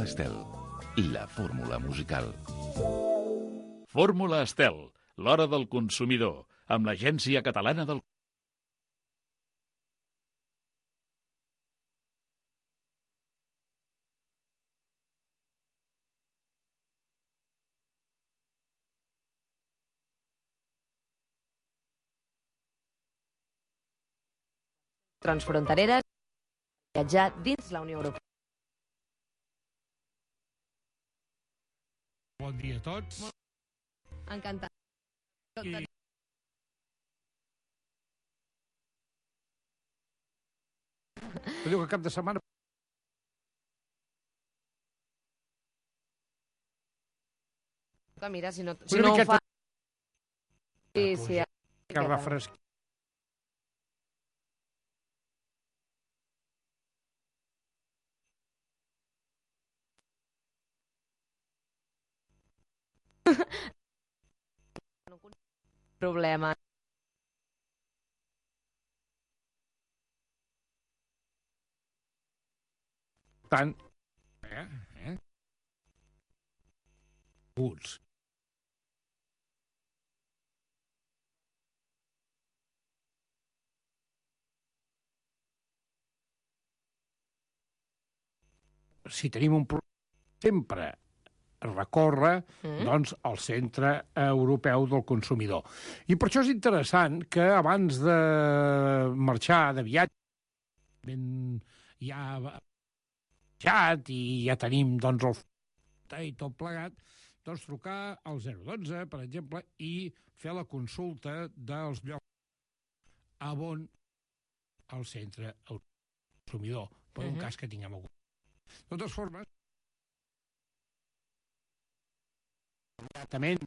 Fórmula Estel, la fórmula musical. Fórmula Estel, l'hora del consumidor, amb l'Agència Catalana del... Transfrontereres, viatjar dins la Unió Europea. Bon dia a tots. Encantat. I... Diu que cap de setmana... Mira, si no Una ho miqueta... fa... Sí, Que refresqui. Problema. Tant... Puts. Si tenim un problema, sempre recorre doncs, al Centre Europeu del Consumidor. I per això és interessant que abans de marxar de viatge, ja viatjat i ja tenim doncs, el i tot plegat, doncs trucar al 012, per exemple, i fer la consulta dels llocs on al Centre Europeu del Consumidor, per un cas que tinguem algun. De totes formes, immediatament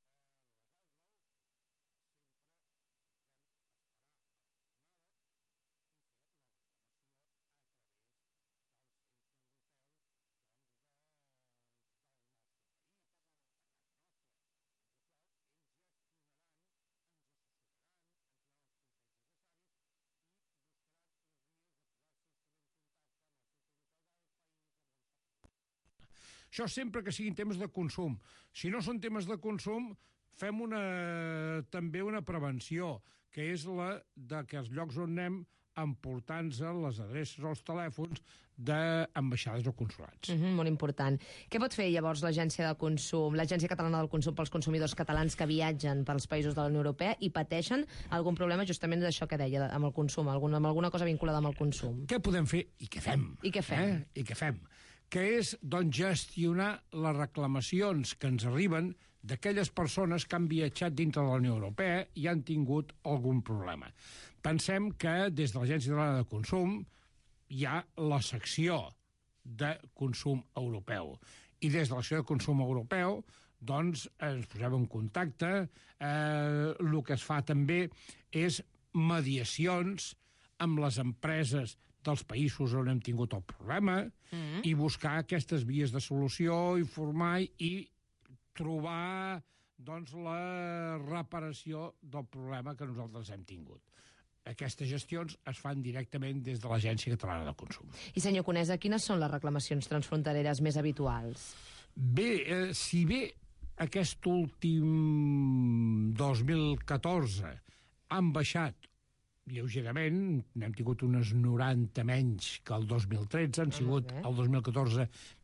això sempre que siguin temes de consum. Si no són temes de consum, fem també una prevenció, que és la de que els llocs on anem emportant-nos les adreces o els telèfons d'ambaixades o consulats. Molt important. Què pot fer llavors l'Agència de Consum, l'Agència Catalana del Consum pels consumidors catalans que viatgen pels països de la Unió Europea i pateixen algun problema justament d'això que deia, amb el consum, amb alguna cosa vinculada amb el consum? Què podem fer i què fem? I què fem? I què fem? Que és doncs, gestionar les reclamacions que ens arriben d'aquelles persones que han viatjat dintre de la Unió Europea i han tingut algun problema. Pensem que des de l'Agència Catalana de Consum hi ha la secció de consum europeu. I des de la secció de consum europeu doncs, ens posem en contacte. El que es fa també és mediacions amb les empreses dels països on hem tingut el problema i buscar aquestes vies de solució, informar i trobar doncs, la reparació del problema que nosaltres hem tingut. Aquestes gestions es fan directament des de l'Agència Catalana de Consum. I, senyor Conesa, quines són les reclamacions transfrontereres més habituals? Bé, si bé aquest últim 2014 han baixat lleugerament, n'hem tingut unes 90 menys que el 2013, han sigut el 2014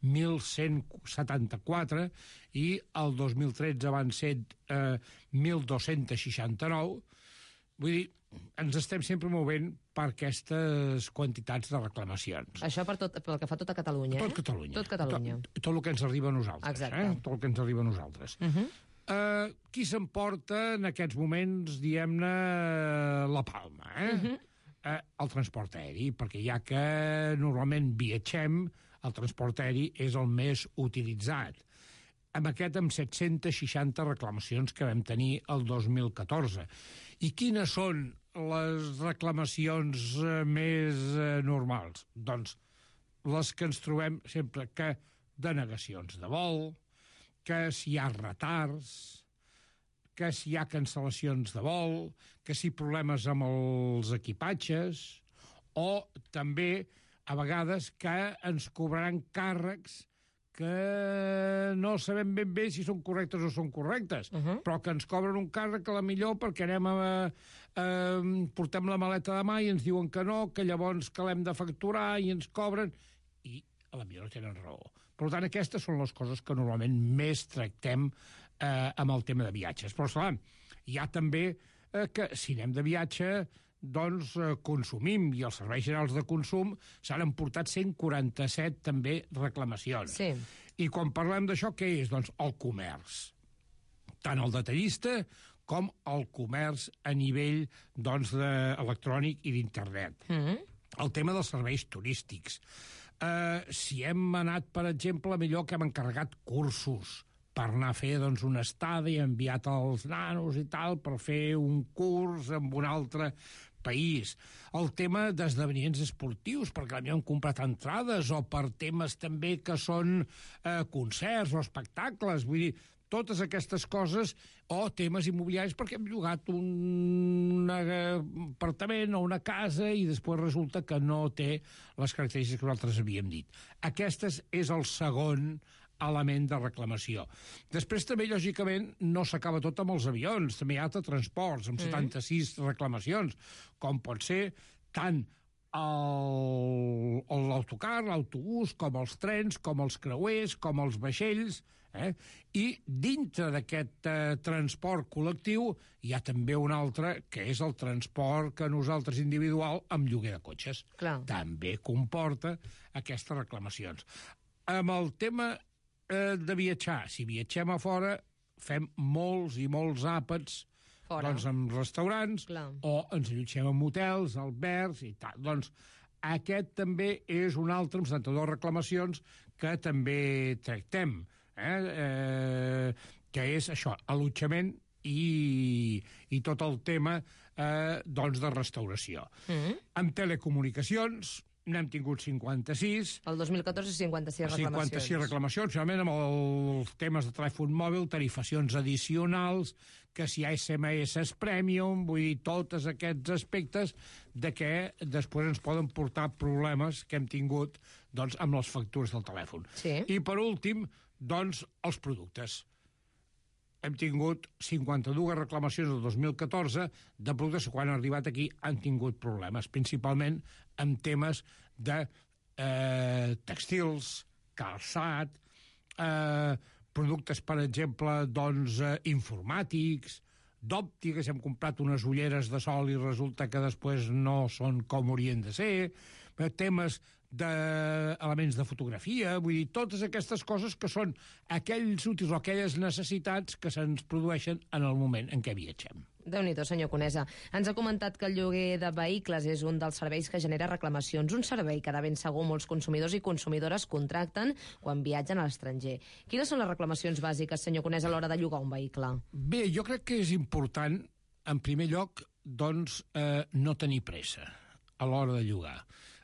1.174 i el 2013 van ser 1.269. Vull dir, ens estem sempre movent per aquestes quantitats de reclamacions. Això pel que fa a tota Catalunya, Tot Catalunya. Tot Catalunya. Tot el que ens arriba a nosaltres. Exacte. Tot el que ens arriba a nosaltres. Qui s'emporta en aquests moments, diguem-ne, la palma? El transport aeri, perquè ja que normalment viatgem, el transport aeri és el més utilitzat. Amb 760 reclamacions que vam tenir el 2014. I quines són les reclamacions més normals? Doncs les que ens trobem sempre que denegacions de vol, que si hi ha retards, que si hi ha cancel·lacions de vol, que si hi ha problemes amb els equipatges, o també, a vegades, que ens cobraran càrrecs que no sabem ben bé si són correctes o són correctes, però que ens cobren un càrrec a la millor perquè portem la maleta de mà i ens diuen que no, que llavors que l'hem de facturar i ens cobren, i a la millor tenen raó. Per tant, aquestes són les coses que normalment més tractem amb el tema de viatges. Però, esclar, hi ha també que si anem de viatge doncs consumim, i els serveis generals de consum s'han emportat 147 també reclamacions. Sí. I quan parlem d'això, què és? Doncs el comerç. Tant el detallista com el comerç a nivell doncs, electrònic i d'internet. El tema dels serveis turístics. Si hem anat, per exemple, millor que hem encarregat cursos per anar a fer doncs, una estada i enviat els nanos i tal per fer un curs en un altre país. El tema d'esdeveniments esportius, perquè potser hem comprat entrades, o per temes també que són concerts o espectacles, vull dir, totes aquestes coses, o temes immobiliaris, perquè hem llogat un apartament o una casa i després resulta que no té les característiques que nosaltres havíem dit. Aquestes és el segon element de reclamació. Després també, lògicament, no s'acaba tot amb els avions, també hi ha altres transports, amb 76 reclamacions, com pot ser tant l'autocar, l'autobús, com els trens, com els creuers, com els vaixells, i dintre d'aquest transport col·lectiu hi ha també un altre, que és el transport que nosaltres individual amb lloguer de cotxes. Clar. També comporta aquestes reclamacions. Amb el tema de viatjar, si viatgem a fora, fem molts i molts àpats doncs, en restaurants, clar, o ens allotgem en hotels, albergs i tal. Doncs aquest també és un altre, amb 72 reclamacions, que també tractem, que és això, allotjament i tot el tema doncs, de restauració. Amb telecomunicacions n'hem tingut 56. El 2014, 56 reclamacions. 56 reclamacions, realment amb els temes de telèfon mòbil, tarifacions addicionals, que si hi ha SMS Premium, vull dir, tots aquests aspectes de què després ens poden portar problemes que hem tingut doncs, amb les factures del telèfon. Sí. I per últim, doncs, els productes. Hem tingut 52 reclamacions del 2014 de productes que quan han arribat aquí han tingut problemes, principalment en temes de tèxtils, calçat, productes, per exemple, doncs, informàtics, d'òptiques, hem comprat unes ulleres de sol i resulta que després no són com haurien de ser, temes d'elements de fotografia, vull dir, totes aquestes coses que són aquells útils o aquelles necessitats que se'ns produeixen en el moment en què viatgem. Déu-n'hi-do, senyor Conesa. Ens ha comentat que el lloguer de vehicles és un dels serveis que genera reclamacions, un servei que de ben segur molts consumidors i consumidores contracten quan viatgen a l'estranger. Quines són les reclamacions bàsiques, senyor Conesa, a l'hora de llogar un vehicle? Bé, jo crec que és important, en primer lloc, doncs, no tenir pressa a l'hora de llogar.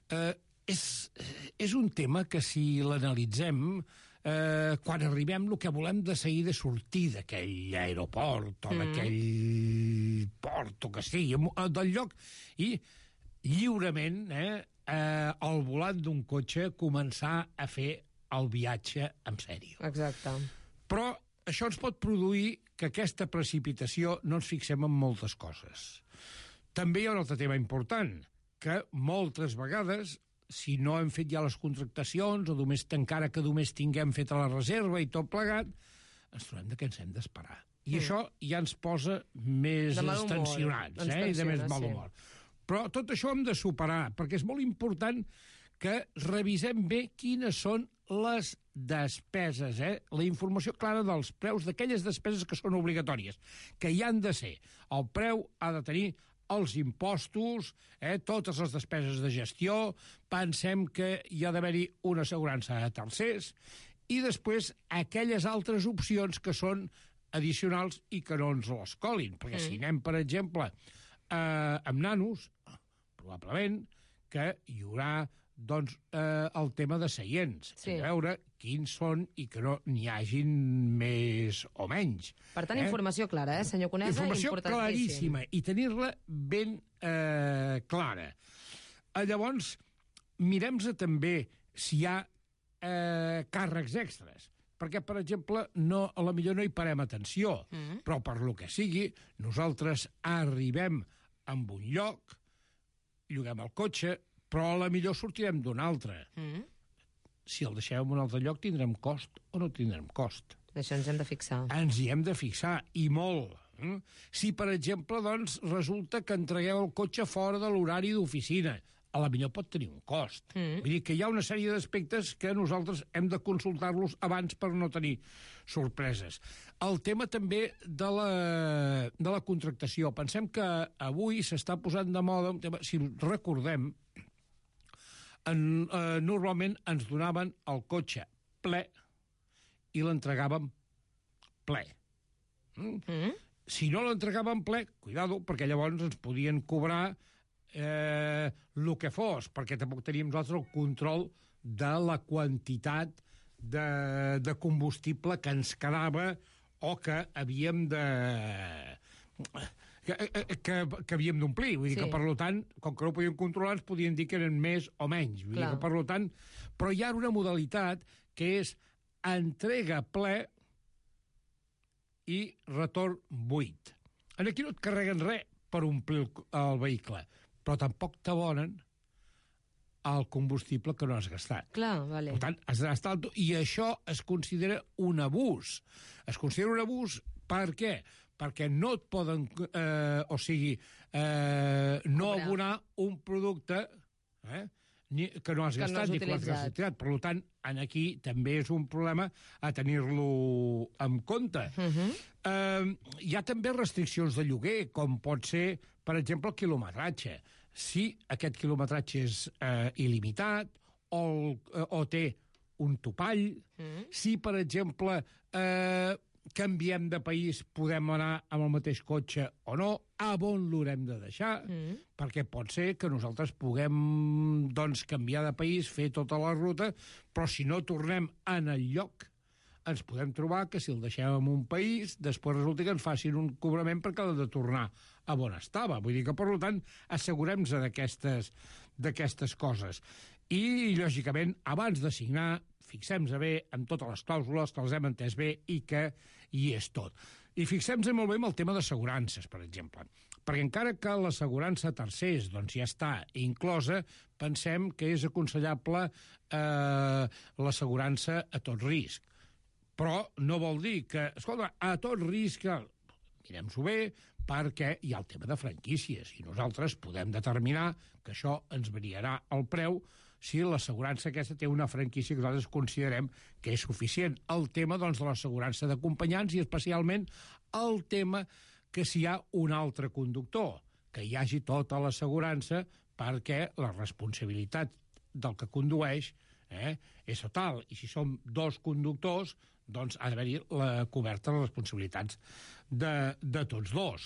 És un tema que, si l'analitzem, quan arribem, el que volem de seguida és sortir d'aquell aeroport o d'aquell port o que sigui, del lloc, i lliurement, al volant d'un cotxe, començar a fer el viatge en sèrio. Exacte. Però això ens pot produir que aquesta precipitació no ens fixem en moltes coses. També hi ha un altre tema important, que moltes vegades, si no hem fet ja les contractacions, o encara que només tinguem feta la reserva i tot plegat, ens trobem que ens hem d'esperar. I això ja ens posa més tensionats, i de més mal humor. Però tot això hem de superar, perquè és molt important que revisem bé quines són les despeses, la informació clara dels preus d'aquelles despeses que són obligatòries, que hi han de ser. El preu ha de tenir els impostos, totes les despeses de gestió, pensem que hi ha d'haver-hi una assegurança a tercers, i després aquelles altres opcions que són addicionals i que no ens les colin. Perquè si anem, per exemple, amb nanos, probablement que hi haurà doncs, el tema de seients. Sí. A veure quins són i que no n'hi hagin més o menys. Per tant, informació clara, senyor Conesa? Informació claríssima, i tenir-la ben clara. Llavors, mirem-se també si hi ha càrrecs extras. Perquè, per exemple, a la millor no hi parem atenció, però per lo que sigui, nosaltres arribem a un lloc, lloguem el cotxe, però a la millor sortirem d'un altre. Si el deixem en un altre lloc, tindrem cost o no tindrem cost. D'això ens hem de fixar. Ens hi hem de fixar, i molt. Si, per exemple, doncs, resulta que entregueu el cotxe fora de l'horari d'oficina, a la millor pot tenir un cost. Vull dir que hi ha una sèrie d'aspectes que nosaltres hem de consultar-los abans per no tenir sorpreses. El tema també de la contractació. Pensem que avui s'està posant de moda un tema, si recordem, normalment ens donaven el cotxe ple i l'entregàvem ple. Si no l'entregàvem ple, cuidado, perquè llavors ens podien cobrar el que fos, perquè tampoc teníem nosaltres el control de la quantitat de combustible que ens quedava o que havíem de... que havíem d'omplir. Vull dir que, per tant, com que no ho podíem controlar, ens podien dir que eren més o menys. Vull dir que, per tant... Però hi ha una modalitat que és entrega ple i retorn buit. Aquí no et carreguen res per omplir el vehicle, però tampoc t'abonen el combustible que no has gastat. Clar, vale. Per tant, has de gastar i això es considera un abús. Es considera un abús per què? Perquè no et poden, no abonar un producte que no has gastat ni que l'has gastat. Per tant, aquí també és un problema a tenir-lo en compte. Hi ha també restriccions de lloguer, com pot ser, per exemple, el quilometratge. Si aquest quilometratge és il·limitat o té un topall, si, per exemple, canviem de país, podem anar amb el mateix cotxe o no, a on l'haurem de deixar, perquè pot ser que nosaltres puguem canviar de país, fer tota la ruta, però si no tornem en el lloc, ens podem trobar que si el deixem en un país, després resulta que ens facin un cobrament perquè l'ha de tornar a on estava. Vull dir que, per tant, assegurem-nos d'aquestes coses. I, lògicament, abans de signar, fixem-nos bé amb totes les clàusules, que les hem entès bé i que hi és tot. I fixem-nos molt bé amb el tema d'assegurances, per exemple. Perquè encara que l'assegurança a tercers ja està inclosa, pensem que és aconsellable l'assegurança a tot risc. Però no vol dir que, escolta, a tot risc, mirem-s'ho bé, perquè hi ha el tema de franquícies i nosaltres podem determinar que això ens variarà el preu si l'assegurança aquesta té una franquícia que nosaltres considerem que és suficient. El tema, de l'assegurança d'acompanyants i especialment el tema que si hi ha un altre conductor, que hi hagi tota l'assegurança perquè la responsabilitat del que condueix és total. I si som dos conductors, doncs ha d'haver-hi la coberta de les responsabilitats de tots dos.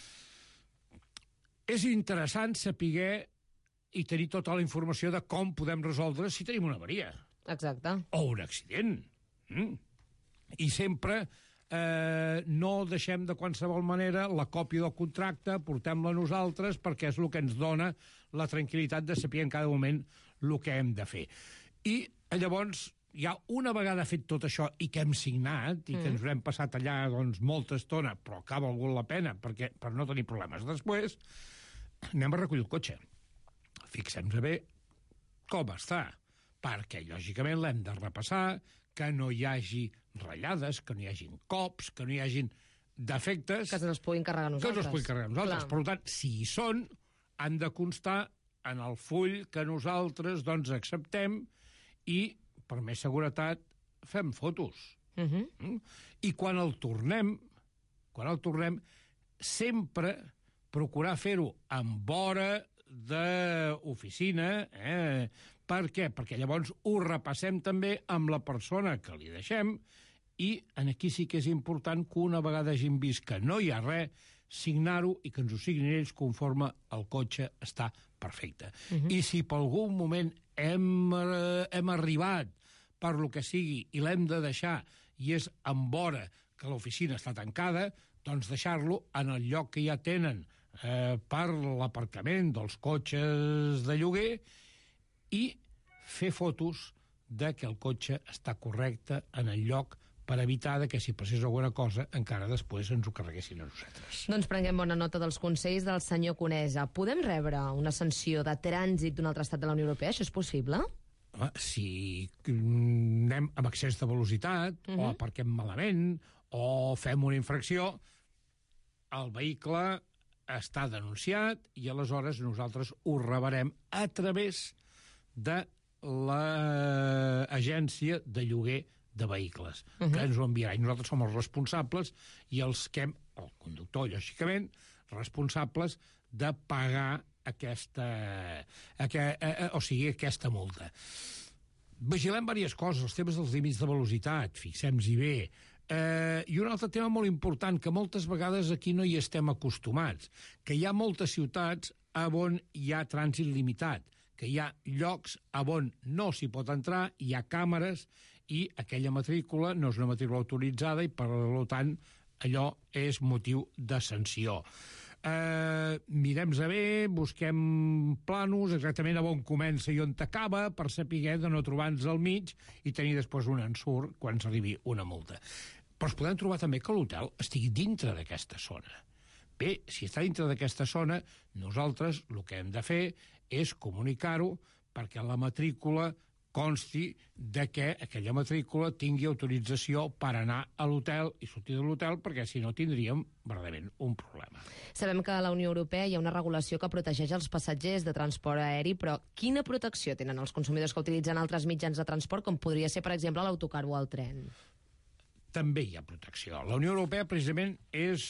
És interessant saber i tenir tota la informació de com podem resoldre si tenim una avaria. Exacte. O un accident. I sempre no deixem de qualsevol manera la còpia del contracte, portem-la nosaltres, perquè és el que ens dona la tranquil·litat de saber en cada moment el que hem de fer. I llavors, ja una vegada fet tot això i que hem signat i que ens hem passat allà molta estona, però que ha valgut la pena per no tenir problemes després, anem a recollir el cotxe. Fixem-nos bé com està, perquè, lògicament, l'hem de repassar, que no hi hagi ratllades, que no hi hagin cops, que no hi hagin defectes... Que se'ls puguin carregar nosaltres. Que se'ls puguin carregar nosaltres. Per tant, si hi són, han de constar en el full que nosaltres acceptem i, per més seguretat, fem fotos. I quan el tornem, sempre procurar fer-ho amb hora d'oficina. Per què? Perquè llavors ho repassem també amb la persona que li deixem i aquí sí que és important que una vegada hagin vist que no hi ha res, signar-ho i que ens ho signin ells conforme el cotxe està perfecte. I si per algun moment hem arribat per lo que sigui i l'hem de deixar i és amb hora que l'oficina està tancada, doncs deixar-lo en el lloc que ja tenen per l'aparcament dels cotxes de lloguer i fer fotos de que el cotxe està correcte en el lloc per evitar que si passés alguna cosa encara després ens ho carreguessin a nosaltres. Doncs prenguem bona nota dels consells del senyor Conesa. Podem rebre una sanció de trànsit d'un altre estat de la Unió Europea? Això és possible? Si anem amb excés de velocitat, o aparquem malament, o fem una infracció, el vehicle està denunciat i aleshores nosaltres ho rebrem a través de l'agència de lloguer de vehicles, que ens ho enviarà. I nosaltres som els responsables i el conductor, lògicament, responsables de pagar aquesta multa. Vigilem diverses coses, els temes dels límits de velocitat, fixem-s'hi bé. I un altre tema molt important, que moltes vegades aquí no hi estem acostumats, que hi ha moltes ciutats on hi ha trànsit limitat, que hi ha llocs on no s'hi pot entrar, hi ha càmeres, i aquella matrícula no és una matrícula autoritzada i, per tant, allò és motiu de sanció. Mirem-se bé, busquem planos, exactament on comença i on acaba, per saber de no trobar-nos al mig i tenir després un ensurt quan s'arribi una multa. Però es podem trobar també que l'hotel estigui dintre d'aquesta zona. Bé, si està dintre d'aquesta zona, nosaltres el que hem de fer és comunicar-ho perquè la matrícula consti de que aquella matrícula tingui autorització per anar a l'hotel i sortir de l'hotel, perquè si no tindríem verdaderament un problema. Sabem que a la Unió Europea hi ha una regulació que protegeix els passatgers de transport aeri, però quina protecció tenen els consumidors que utilitzen altres mitjans de transport, com podria ser, per exemple, l'autocar o el tren? També hi ha protecció. La Unió Europea, precisament, és,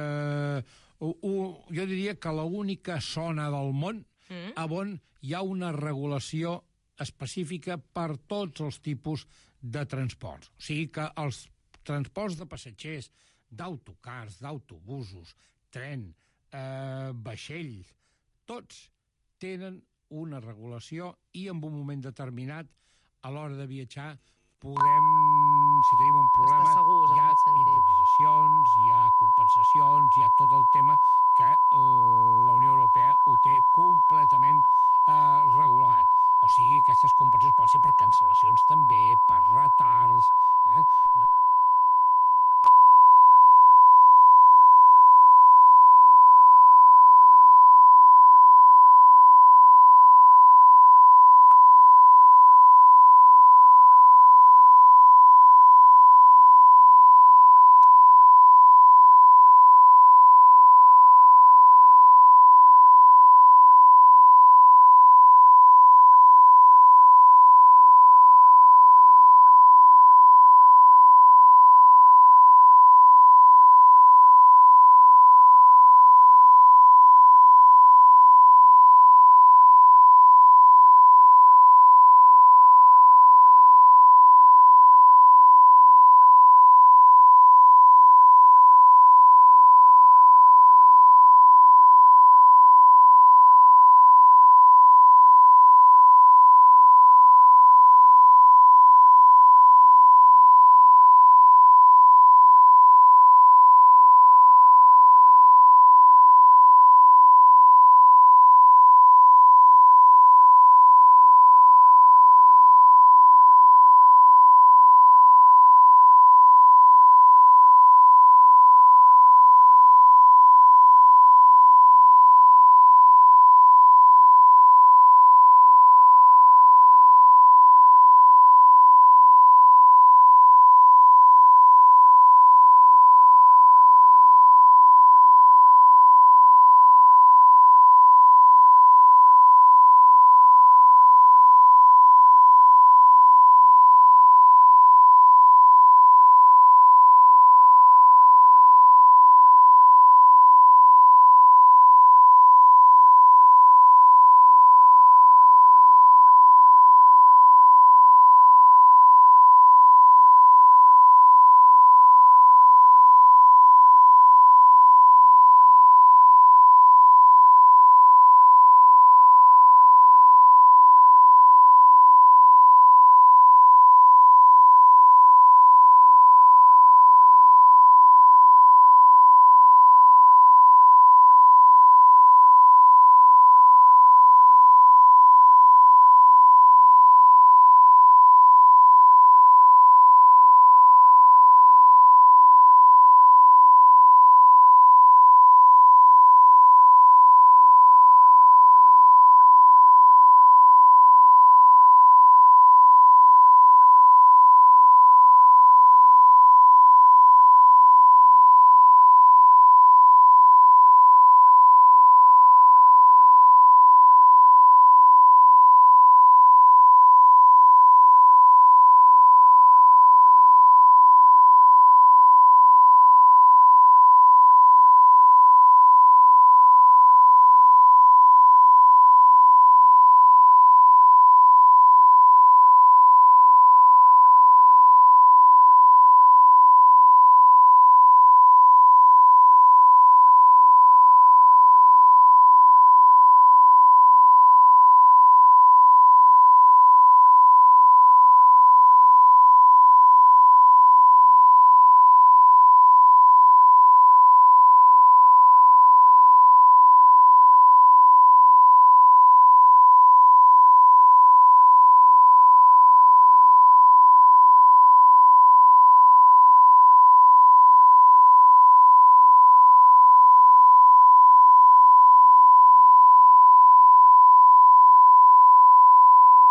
jo diria que l'única zona del món on hi ha una regulació específica per tots els tipus de transports. O sigui que els transports de passatgers, d'autocars, d'autobusos, tren, vaixells, tots tenen una regulació i en un moment determinat, a l'hora de viatjar, podem, si tenim un problema, hi ha indemnitzacions, hi ha compensacions, hi ha tot el tema que la Unió Europea ho té completament regulat. O sigui, aquestes compensacions poden ser per cancel·lacions també, per retards.